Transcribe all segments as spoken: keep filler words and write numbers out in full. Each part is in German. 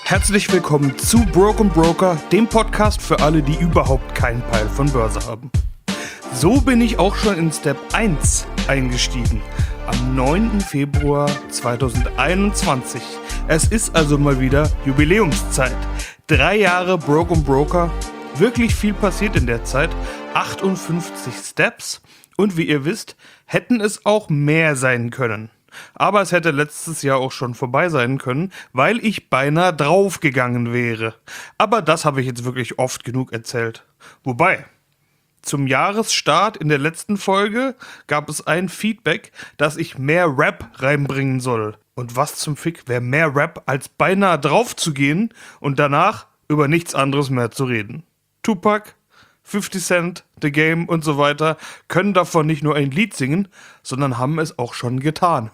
Herzlich willkommen zu Broke Broker, dem Podcast für alle, die überhaupt keinen Peil von Börse haben. So bin ich auch schon in Step eins eingestiegen, am neunten Februar zweitausendeinundzwanzig. Es ist also mal wieder Jubiläumszeit. Drei Jahre Broke Broker, wirklich viel passiert in der Zeit, achtundfünfzig Steps und wie ihr wisst, hätten es auch mehr sein können. Aber es hätte letztes Jahr auch schon vorbei sein können, weil ich beinahe draufgegangen wäre. Aber das habe ich jetzt wirklich oft genug erzählt. Wobei, zum Jahresstart in der letzten Folge gab es ein Feedback, dass ich mehr Rap reinbringen soll. Und was zum Fick wäre mehr Rap, als beinahe drauf zu gehen und danach über nichts anderes mehr zu reden. Tupac, fifty Cent, The Game und so weiter können davon nicht nur ein Lied singen, sondern haben es auch schon getan.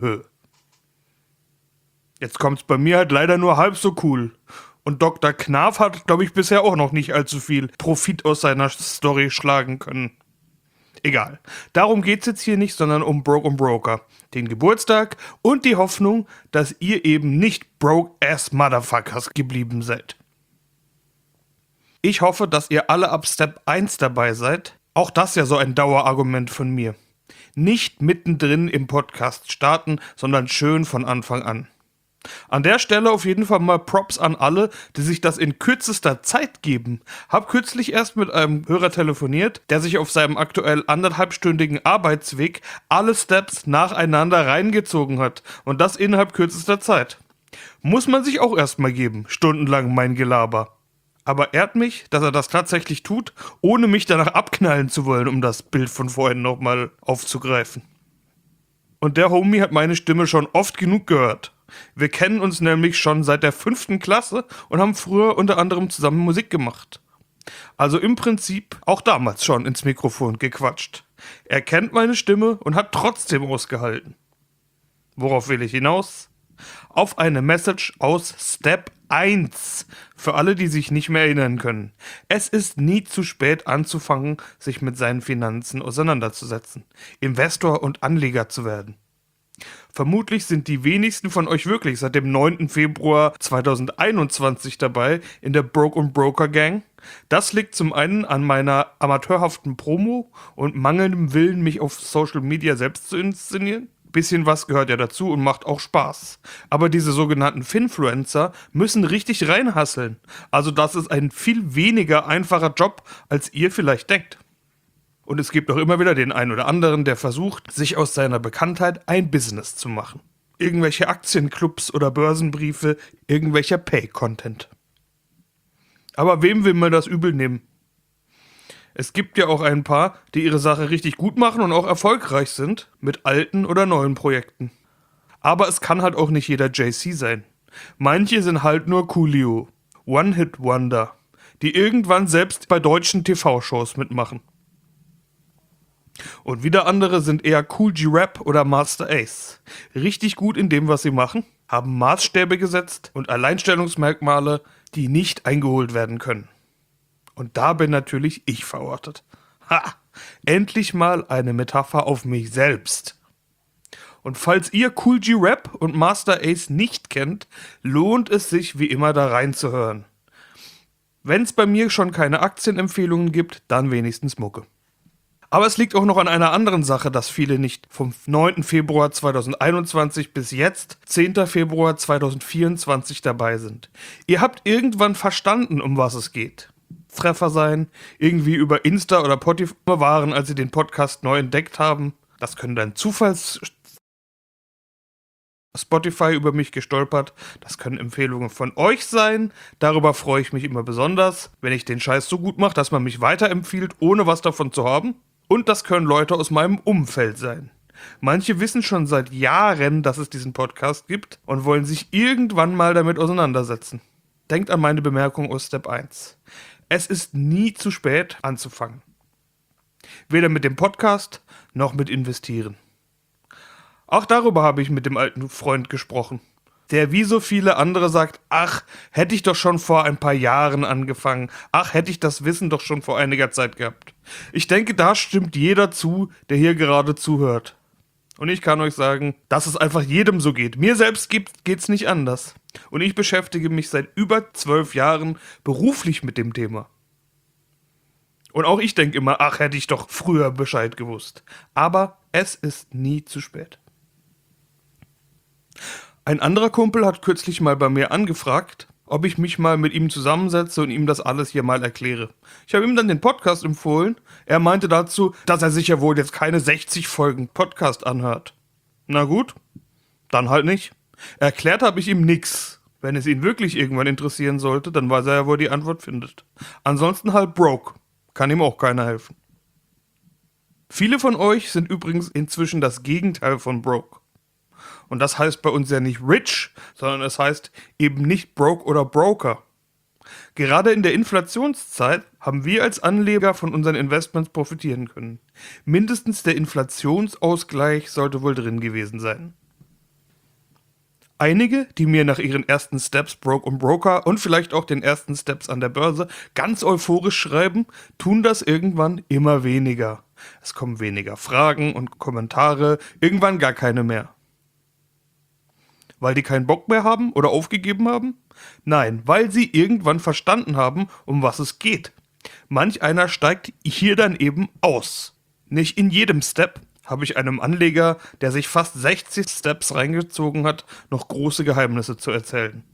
Jetzt kommt's bei mir halt leider nur halb so cool. Und Doktor Knarf hat, glaube ich, bisher auch noch nicht allzu viel Profit aus seiner Story schlagen können. Egal. Darum geht's jetzt hier nicht, sondern um Broke Broker, den Geburtstag und die Hoffnung, dass ihr eben nicht Broke-ass Motherfuckers geblieben seid. Ich hoffe, dass ihr alle ab Step eins dabei seid. Auch das ja so ein Dauerargument von mir. Nicht mittendrin im Podcast starten, sondern schön von Anfang an. An der Stelle auf jeden Fall mal Props an alle, die sich das in kürzester Zeit geben. Hab kürzlich erst mit einem Hörer telefoniert, der sich auf seinem aktuell anderthalbstündigen Arbeitsweg alle Steps nacheinander reingezogen hat. Und das innerhalb kürzester Zeit. Muss man sich auch erstmal geben, stundenlang mein Gelaber. Aber ehrt mich, dass er das tatsächlich tut, ohne mich danach abknallen zu wollen, um das Bild von vorhin nochmal aufzugreifen. Und der Homie hat meine Stimme schon oft genug gehört. Wir kennen uns nämlich schon seit der fünften Klasse und haben früher unter anderem zusammen Musik gemacht. Also im Prinzip auch damals schon ins Mikrofon gequatscht. Er kennt meine Stimme und hat trotzdem ausgehalten. Worauf will ich hinaus? Auf eine Message aus Step eins. Für alle, die sich nicht mehr erinnern können. Es ist nie zu spät anzufangen, sich mit seinen Finanzen auseinanderzusetzen. Investor und Anleger zu werden. Vermutlich sind die wenigsten von euch wirklich seit dem neunten Februar zweitausendeinundzwanzig dabei in der Broke Broker Gang. Das liegt zum einen an meiner amateurhaften Promo und mangelndem Willen, mich auf Social Media selbst zu inszenieren. Bisschen was gehört ja dazu und macht auch Spaß. Aber diese sogenannten Finfluencer müssen richtig reinhasseln. Also das ist ein viel weniger einfacher Job, als ihr vielleicht denkt. Und es gibt auch immer wieder den einen oder anderen, der versucht, sich aus seiner Bekanntheit ein Business zu machen. Irgendwelche Aktienclubs oder Börsenbriefe, irgendwelcher Pay-Content. Aber wem will man das übel nehmen? Es gibt ja auch ein paar, die ihre Sache richtig gut machen und auch erfolgreich sind, mit alten oder neuen Projekten. Aber es kann halt auch nicht jeder J C sein. Manche sind halt nur Coolio, One-Hit-Wonder, die irgendwann selbst bei deutschen T V-Shows mitmachen. Und wieder andere sind eher Kool G Rap oder Master Ace. Richtig gut in dem, was sie machen, haben Maßstäbe gesetzt und Alleinstellungsmerkmale, die nicht eingeholt werden können. Und da bin natürlich ich verortet. Ha! Endlich mal eine Metapher auf mich selbst. Und falls ihr Kool G Rap und Master Ace nicht kennt, lohnt es sich wie immer da reinzuhören. Wenn es bei mir schon keine Aktienempfehlungen gibt, dann wenigstens Mucke. Aber es liegt auch noch an einer anderen Sache, dass viele nicht vom neunten Februar zweitausendeinundzwanzig bis jetzt, zehnten Februar zweitausendvierundzwanzig dabei sind. Ihr habt irgendwann verstanden, um was es geht. Treffer sein, irgendwie über Insta oder Spotify waren, als sie den Podcast neu entdeckt haben. Das können dann Zufalls... Spotify über mich gestolpert. Das können Empfehlungen von euch sein. Darüber freue ich mich immer besonders, wenn ich den Scheiß so gut mache, dass man mich weiterempfiehlt, ohne was davon zu haben. Und das können Leute aus meinem Umfeld sein. Manche wissen schon seit Jahren, dass es diesen Podcast gibt und wollen sich irgendwann mal damit auseinandersetzen. Denkt an meine Bemerkung aus Step eins. Es ist nie zu spät anzufangen. Weder mit dem Podcast noch mit Investieren. Auch darüber habe ich mit dem alten Freund gesprochen, der wie so viele andere sagt, ach, hätte ich doch schon vor ein paar Jahren angefangen, ach, hätte ich das Wissen doch schon vor einiger Zeit gehabt. Ich denke, da stimmt jeder zu, der hier gerade zuhört. Und ich kann euch sagen, dass es einfach jedem so geht. Mir selbst geht es nicht anders. Und ich beschäftige mich seit über zwölf Jahren beruflich mit dem Thema. Und auch ich denke immer, ach, hätte ich doch früher Bescheid gewusst. Aber es ist nie zu spät. Ein anderer Kumpel hat kürzlich mal bei mir angefragt, ob ich mich mal mit ihm zusammensetze und ihm das alles hier mal erkläre. Ich habe ihm dann den Podcast empfohlen. Er meinte dazu, dass er sich ja wohl jetzt keine sechzig Folgen Podcast anhört. Na gut, dann halt nicht. Erklärt habe ich ihm nix. Wenn es ihn wirklich irgendwann interessieren sollte, dann weiß er ja, wo er die Antwort findet. Ansonsten halt broke. Kann ihm auch keiner helfen. Viele von euch sind übrigens inzwischen das Gegenteil von broke. Und das heißt bei uns ja nicht rich, sondern es heißt eben nicht broke oder broker. Gerade in der Inflationszeit haben wir als Anleger von unseren Investments profitieren können. Mindestens der Inflationsausgleich sollte wohl drin gewesen sein. Einige, die mir nach ihren ersten Steps Broke und Broker und vielleicht auch den ersten Steps an der Börse ganz euphorisch schreiben, tun das irgendwann immer weniger. Es kommen weniger Fragen und Kommentare, irgendwann gar keine mehr. Weil die keinen Bock mehr haben oder aufgegeben haben? Nein, weil sie irgendwann verstanden haben, um was es geht. Manch einer steigt hier dann eben aus. Nicht in jedem Step habe ich einem Anleger, der sich fast sechzig Steps reingezogen hat, noch große Geheimnisse zu erzählen.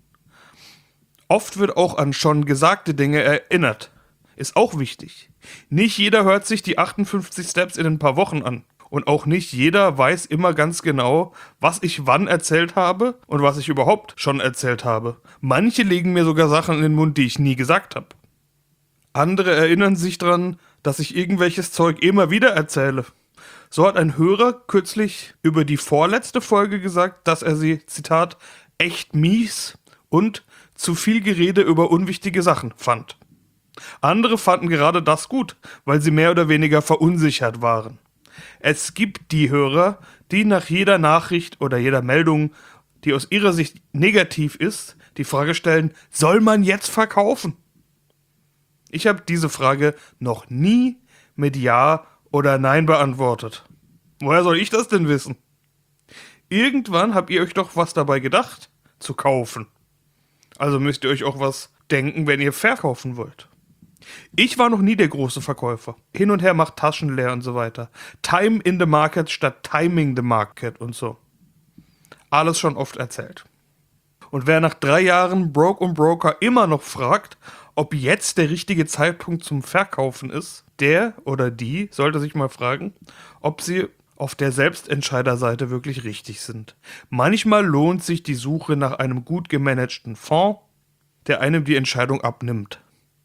Oft wird auch an schon gesagte Dinge erinnert. Ist auch wichtig. Nicht jeder hört sich die achtundfünfzig Steps in ein paar Wochen an. Und auch nicht jeder weiß immer ganz genau, was ich wann erzählt habe und was ich überhaupt schon erzählt habe. Manche legen mir sogar Sachen in den Mund, die ich nie gesagt habe. Andere erinnern sich dran, dass ich irgendwelches Zeug immer wieder erzähle. So hat ein Hörer kürzlich über die vorletzte Folge gesagt, dass er sie, Zitat, echt mies und zu viel Gerede über unwichtige Sachen fand. Andere fanden gerade das gut, weil sie mehr oder weniger verunsichert waren. Es gibt die Hörer, die nach jeder Nachricht oder jeder Meldung, die aus ihrer Sicht negativ ist, die Frage stellen, soll man jetzt verkaufen? Ich habe diese Frage noch nie mit Ja oder Nein beantwortet. Woher soll ich das denn wissen? Irgendwann habt ihr euch doch was dabei gedacht, zu kaufen. Also müsst ihr euch auch was denken, wenn ihr verkaufen wollt. Ich war noch nie der große Verkäufer. Hin und her macht Taschen leer und so weiter. Time in the market statt timing the market und so. Alles schon oft erzählt. Und wer nach drei Jahren Broke und Broker immer noch fragt, ob jetzt der richtige Zeitpunkt zum Verkaufen ist, der oder die sollte sich mal fragen, ob sie auf der Selbstentscheiderseite wirklich richtig sind. Manchmal lohnt sich die Suche nach einem gut gemanagten Fonds, der einem die Entscheidung abnimmt.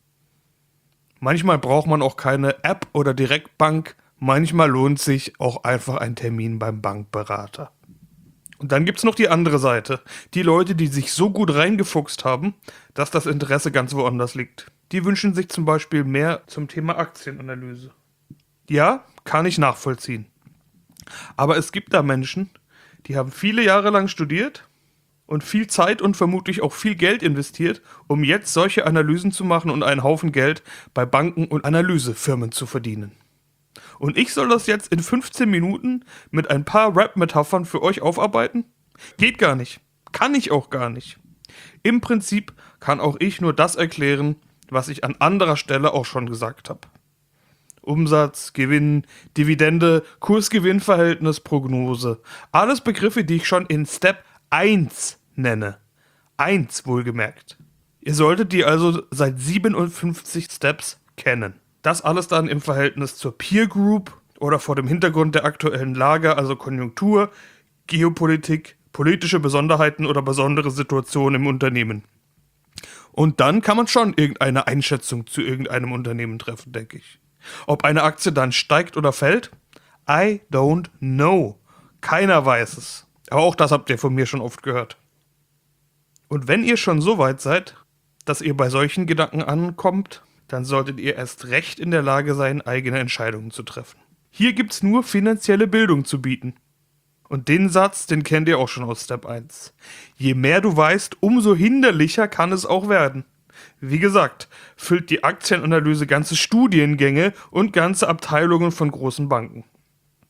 Manchmal braucht man auch keine App oder Direktbank. Manchmal lohnt sich auch einfach ein Termin beim Bankberater. Und dann gibt's noch die andere Seite. Die Leute, die sich so gut reingefuchst haben, dass das Interesse ganz woanders liegt. Die wünschen sich zum Beispiel mehr zum Thema Aktienanalyse. Ja, kann ich nachvollziehen. Aber es gibt da Menschen, die haben viele Jahre lang studiert und viel Zeit und vermutlich auch viel Geld investiert, um jetzt solche Analysen zu machen und einen Haufen Geld bei Banken und Analysefirmen zu verdienen. Und ich soll das jetzt in fünfzehn Minuten mit ein paar Rap-Metaphern für euch aufarbeiten? Geht gar nicht. Kann ich auch gar nicht. Im Prinzip kann auch ich nur das erklären, was ich an anderer Stelle auch schon gesagt habe. Umsatz, Gewinn, Dividende, Kurs-Gewinn-Verhältnis, Prognose. Alles Begriffe, die ich schon in Step eins nenne. eins wohlgemerkt. Ihr solltet die also seit siebenundfünfzig Steps kennen. Das alles dann im Verhältnis zur Peer Group oder vor dem Hintergrund der aktuellen Lage, also Konjunktur, Geopolitik, politische Besonderheiten oder besondere Situationen im Unternehmen. Und dann kann man schon irgendeine Einschätzung zu irgendeinem Unternehmen treffen, denke ich. Ob eine Aktie dann steigt oder fällt? I don't know. Keiner weiß es. Aber auch das habt ihr von mir schon oft gehört. Und wenn ihr schon so weit seid, dass ihr bei solchen Gedanken ankommt, dann solltet ihr erst recht in der Lage sein, eigene Entscheidungen zu treffen. Hier gibt's nur finanzielle Bildung zu bieten. Und den Satz, den kennt ihr auch schon aus Step eins. Je mehr du weißt, umso hinderlicher kann es auch werden. Wie gesagt, füllt die Aktienanalyse ganze Studiengänge und ganze Abteilungen von großen Banken.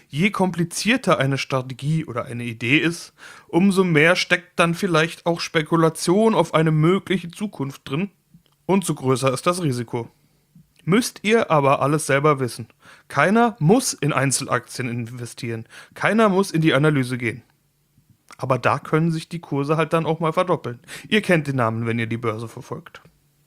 Je komplizierter eine Strategie oder eine Idee ist, umso mehr steckt dann vielleicht auch Spekulation auf eine mögliche Zukunft drin und so größer ist das Risiko. Müsst ihr aber alles selber wissen. Keiner muss in Einzelaktien investieren, keiner muss in die Analyse gehen. Aber da können sich die Kurse halt dann auch mal verdoppeln. Ihr kennt den Namen, wenn ihr die Börse verfolgt.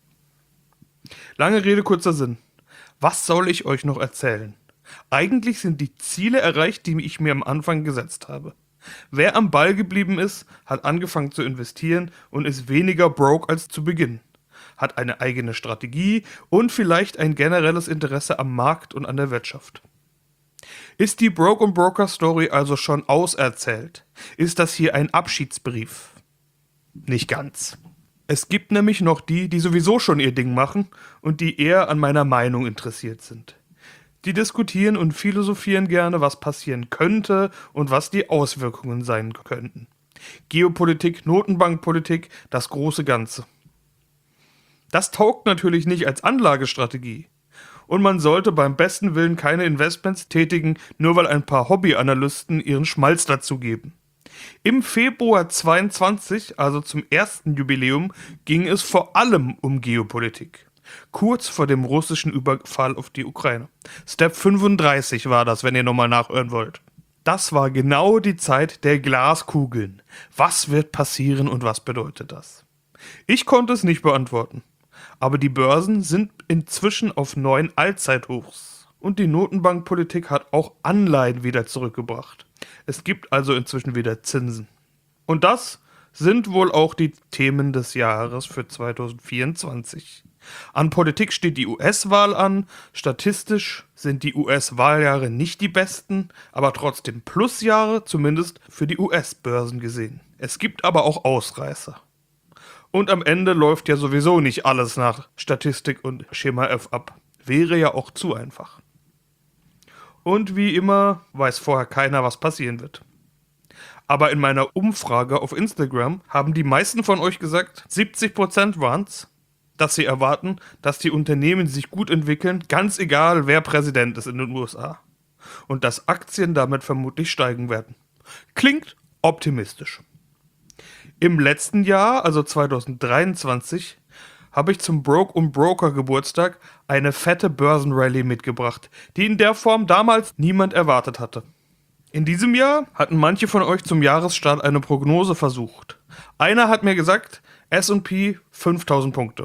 Lange Rede, kurzer Sinn. Was soll ich euch noch erzählen? Eigentlich sind die Ziele erreicht, die ich mir am Anfang gesetzt habe. Wer am Ball geblieben ist, hat angefangen zu investieren und ist weniger broke als zu Beginn. Hat eine eigene Strategie und vielleicht ein generelles Interesse am Markt und an der Wirtschaft. Ist die Broke und Broker Story also schon auserzählt? Ist das hier ein Abschiedsbrief? Nicht ganz. Es gibt nämlich noch die, die sowieso schon ihr Ding machen und die eher an meiner Meinung interessiert sind. Die diskutieren und philosophieren gerne, was passieren könnte und was die Auswirkungen sein könnten. Geopolitik, Notenbankpolitik, das große Ganze. Das taugt natürlich nicht als Anlagestrategie. Und man sollte beim besten Willen keine Investments tätigen, nur weil ein paar Hobbyanalysten ihren Schmalz dazugeben. Im Februar zweiundzwanzig, also zum ersten Jubiläum, ging es vor allem um Geopolitik. Kurz vor dem russischen Überfall auf die Ukraine. Step fünfunddreißig war das, wenn ihr nochmal nachhören wollt. Das war genau die Zeit der Glaskugeln. Was wird passieren und was bedeutet das? Ich konnte es nicht beantworten. Aber die Börsen sind inzwischen auf neuen Allzeithochs. Und die Notenbankpolitik hat auch Anleihen wieder zurückgebracht. Es gibt also inzwischen wieder Zinsen. Und das sind wohl auch die Themen des Jahres für zweitausendvierundzwanzig. An Politik steht die U S-Wahl an. Statistisch sind die U S-Wahljahre nicht die besten, aber trotzdem Plusjahre, zumindest für die U S-Börsen gesehen. Es gibt aber auch Ausreißer. Und am Ende läuft ja sowieso nicht alles nach Statistik und Schema F ab. Wäre ja auch zu einfach. Und wie immer weiß vorher keiner, was passieren wird. Aber in meiner Umfrage auf Instagram haben die meisten von euch gesagt, siebzig Prozent waren's, dass sie erwarten, dass die Unternehmen sich gut entwickeln, ganz egal wer Präsident ist in den U S A. Und dass Aktien damit vermutlich steigen werden. Klingt optimistisch. Im letzten Jahr, also zweitausenddreiundzwanzig, habe ich zum Broke und Broker Geburtstag eine fette Börsenrallye mitgebracht, die in der Form damals niemand erwartet hatte. In diesem Jahr hatten manche von euch zum Jahresstart eine Prognose versucht. Einer hat mir gesagt, S und P fünftausend Punkte.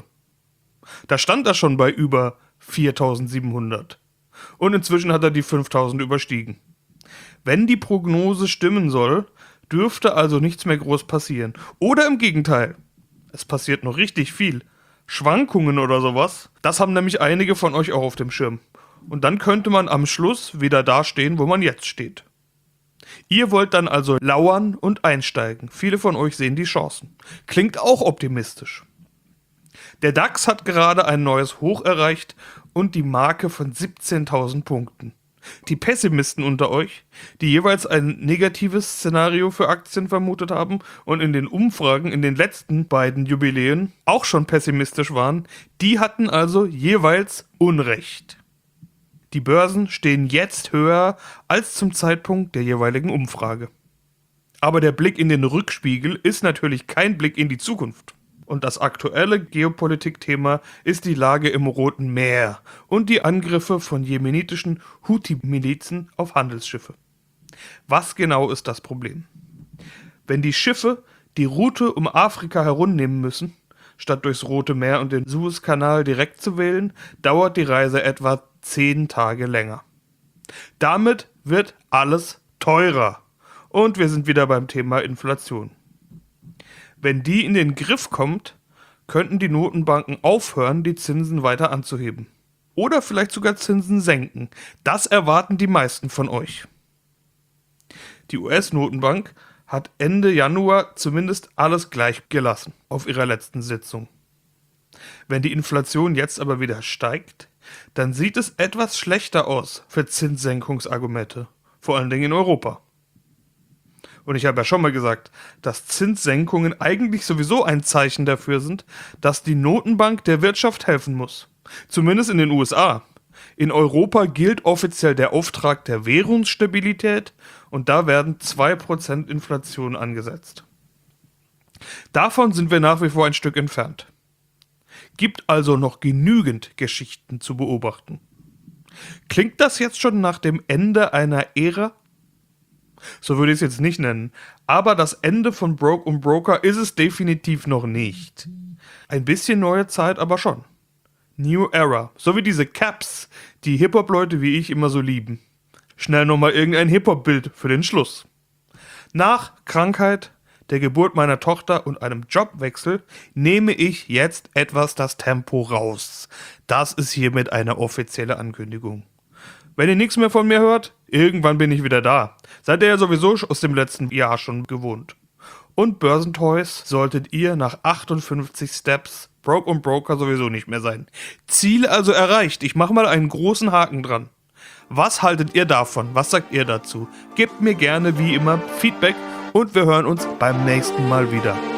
Da stand er schon bei über viertausendsiebenhundert. Und inzwischen hat er die fünftausend überstiegen. Wenn die Prognose stimmen soll, dürfte also nichts mehr groß passieren. Oder im Gegenteil, es passiert noch richtig viel. Schwankungen oder sowas, das haben nämlich einige von euch auch auf dem Schirm. Und dann könnte man am Schluss wieder da stehen, wo man jetzt steht. Ihr wollt dann also lauern und einsteigen. Viele von euch sehen die Chancen. Klingt auch optimistisch. Der DAX hat gerade ein neues Hoch erreicht und die Marke von siebzehntausend Punkten. Die Pessimisten unter euch, die jeweils ein negatives Szenario für Aktien vermutet haben und in den Umfragen in den letzten beiden Jubiläen auch schon pessimistisch waren, die hatten also jeweils Unrecht. Die Börsen stehen jetzt höher als zum Zeitpunkt der jeweiligen Umfrage. Aber der Blick in den Rückspiegel ist natürlich kein Blick in die Zukunft. Und das aktuelle Geopolitikthema ist die Lage im Roten Meer und die Angriffe von jemenitischen Houthi-Milizen auf Handelsschiffe. Was genau ist das Problem? Wenn die Schiffe die Route um Afrika herumnehmen müssen, statt durchs Rote Meer und den Suezkanal direkt zu wählen, dauert die Reise etwa zehn Tage länger. Damit wird alles teurer. Und wir sind wieder beim Thema Inflation. Wenn die in den Griff kommt, könnten die Notenbanken aufhören, die Zinsen weiter anzuheben. Oder vielleicht sogar Zinsen senken. Das erwarten die meisten von euch. Die U S-Notenbank hat Ende Januar zumindest alles gleich gelassen auf ihrer letzten Sitzung. Wenn die Inflation jetzt aber wieder steigt, dann sieht es etwas schlechter aus für Zinssenkungsargumente, vor allen Dingen in Europa. Und ich habe ja schon mal gesagt, dass Zinssenkungen eigentlich sowieso ein Zeichen dafür sind, dass die Notenbank der Wirtschaft helfen muss. Zumindest in den U S A. In Europa gilt offiziell der Auftrag der Währungsstabilität und da werden zwei Prozent Inflation angesetzt. Davon sind wir nach wie vor ein Stück entfernt. Gibt also noch genügend Geschichten zu beobachten. Klingt das jetzt schon nach dem Ende einer Ära? So würde ich es jetzt nicht nennen, aber das Ende von Broke und Broker ist es definitiv noch nicht. Ein bisschen neue Zeit aber schon. New Era, so wie diese Caps, die Hip-Hop-Leute wie ich immer so lieben. Schnell nochmal irgendein Hip-Hop-Bild für den Schluss. Nach Krankheit, der Geburt meiner Tochter und einem Jobwechsel nehme ich jetzt etwas das Tempo raus. Das ist hiermit eine offizielle Ankündigung. Wenn ihr nichts mehr von mir hört, irgendwann bin ich wieder da. Seid ihr ja sowieso aus dem letzten Jahr schon gewohnt. Und Börsentoys solltet ihr nach achtundfünfzig Steps Broke und Broker sowieso nicht mehr sein. Ziel also erreicht. Ich mache mal einen großen Haken dran. Was haltet ihr davon? Was sagt ihr dazu? Gebt mir gerne wie immer Feedback und wir hören uns beim nächsten Mal wieder.